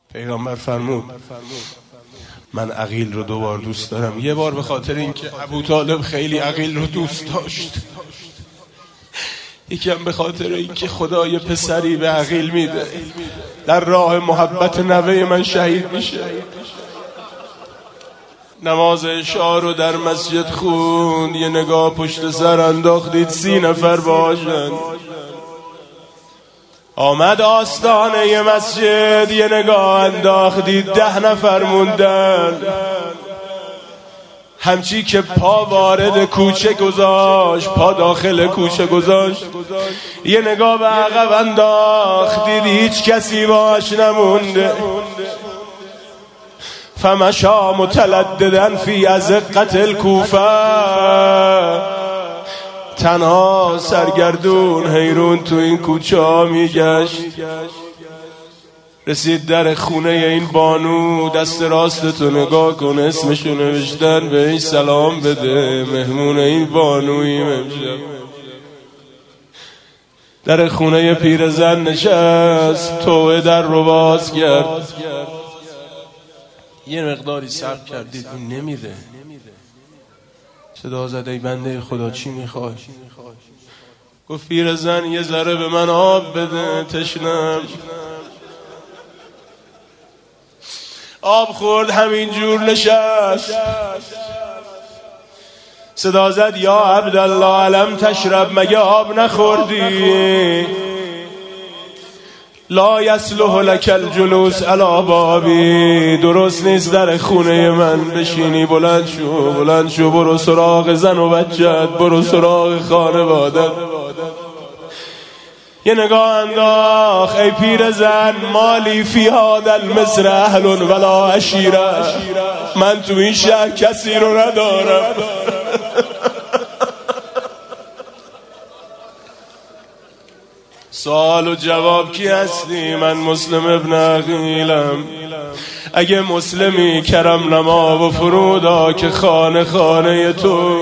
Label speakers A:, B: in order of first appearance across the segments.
A: پیغمبر فرمود من عقیل رو 2 بار دوست دارم. یه بار به خاطر اینکه ابوطالب خیلی عقیل رو دوست داشت، یکم به خاطر اینکه خدا یه پسری به عقیل میده در راه محبت نوه من شهید میشه. نماز عشا رو در مسجد خوند، یه نگاه پشت سر انداختید 30 نفر باشن. آمد آستانه ی مسجد، یه نگاه انداختید 10 نفر موندن. همچی که پا وارد کوچه گذاشت، پا داخل کوچه گذاشت، یه نگاه به عقب انداختید هیچ کسی باش نمونده. فمشا متلددا فی ازقة الکوفه، تنها سرگردون حیرون تو این کوچه ها میگشت. رسید در خونه این بانو، دست راستتو نگاه کن، اسمشو نوشتن، به این سلام بده، مهمون این بانوییم امشب. در خونه پیرزن نشست، توه در رو باز کرد. یه مقداری صبر کردید، اون نمیده. صدا زد ای بنده خدا چی میخوای؟ گفت پیرزن یه ذره به من آب بده، تشنم. آب خورد، همین جور نشست. صدا زد یا عبدالله علم تشرب، مگه آب نخوردی؟ لا یصلح لک الجلوس علی بابی، درست نیست در خونه من بشینی. بلند شو برو سراغ زن و بچت، برو سراغ خانوادت. یه نگاه انداخت، ای پیرزن مالی فی هذا المصر اهل ولا عشیره، من تو این شهر کسی رو ندارم. سوال و جواب کی هستی؟ من مسلم ابن عقیلم. اگه مسلمی کرم نما و فرودا که خانه خانه تو.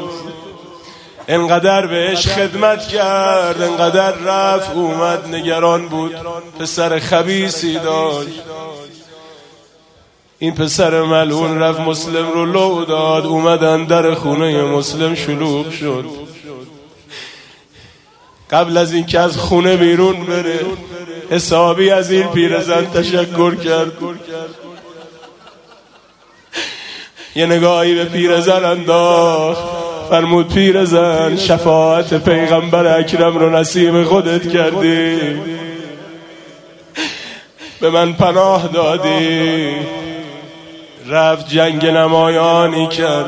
A: انقدر بهش خدمت کرد، انقدر رفت اومد، نگران بود. پسر خبیثی داشت، این پسر ملعون رفت مسلم رو لو داد. اومدن در خونه مسلم شلوغ شد. قبل از این که از خونه بیرون بره، حسابی از این پیرزن تشکر کرد. یه نگاهی به پیرزن انداخت، فرمود پیرزن شفاعت پیغمبر اکرم رو نصیب خودت کردی، به من پناه دادی. رفت جنگ نمایانی کرد،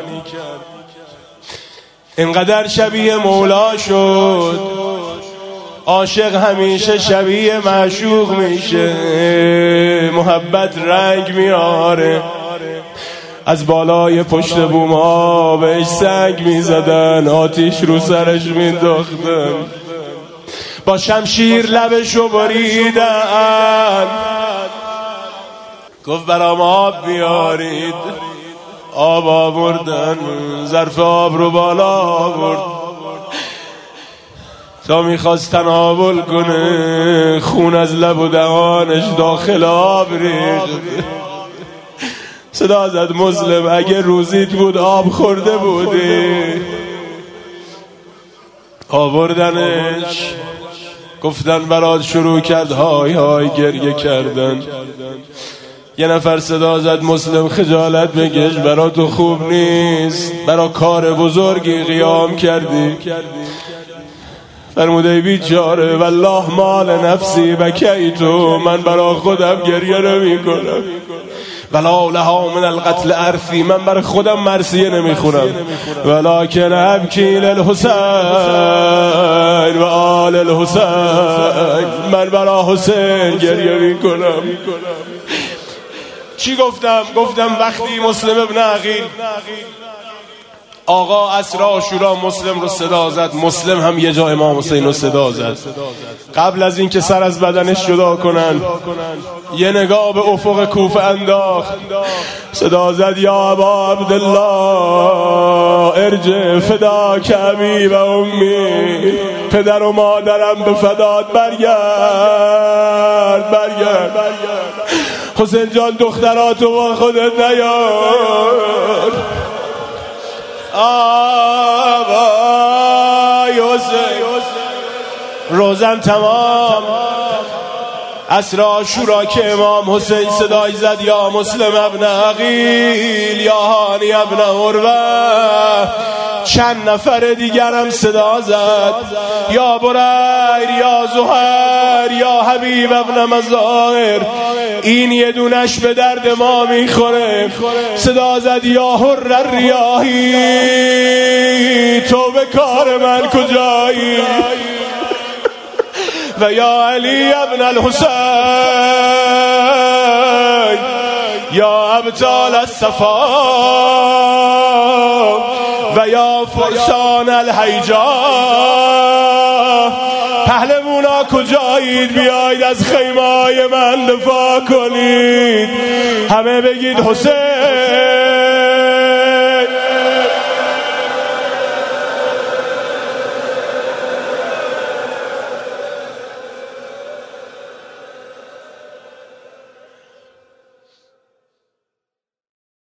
A: اینقدر شبیه مولا شد. عاشق همیشه شبیه معشوق میشه، محبت رنگ میاره. از بالای پشت بوم ها بهش سنگ میزدن، آتیش رو سرش مینداختن، با شمشیر لبشو بریدن. گفت برام آب بیارید. آب آوردن، ظرف آب رو بالا آورد تا میخواست تناول کنه. خون از لب و دهانش داخل آب ریخت. صدا زد مسلم اگه روزیت بود آب خورده بودی. آوردنش، گفتن برات شروع کرد های های گریه کردن. یه نفر صدا زد مسلم خجالت بکش، برا تو خوب نیست، برا کار بزرگی قیام کردی. فرموده بیچاره والله مال نفسی بکیتو، من برا خودم گریه نمی کنم. ولا لها من القتل ارثی، من برای خودم مرثیه نمیخونم. ولکن ابکی للحسین و آل الحسین، من برای حسین گریه میکنم. چی گفتم وقتی مسلم ابن عقیل آقا عصر عاشورا مسلم رو صدا زد، مسلم هم یه جا امام حسین رو صدا زد. قبل از این که سر از بدنش جدا کنن، یه نگاه به افق کوفه انداخت. صدا زد یا ابا عبدالله ارجع فداک ابی و امی، پدر و مادرم به فدات برگرد. حسین جان دختراتو با خودت نیار. آبای حسین روزن تمام عصر عاشورا که امام حسین صدای زد یا مسلم ابن عقیل یا هانی ابن عروه. چند نفر دیگرم صدا زد یا بریر یا زهر یا حبیب ابن مظاهر. این یه دونش به درد ما میخوره. صدا زد یا حر الریاحی تو به کار من کجایی. و یا علی ابن الحسین یا ابطال الصفا و یا فرسان الحیجا. پهلوانا کجایید؟ بیایید از خیمه‌های من دفاع کنید. همه بگید حسین.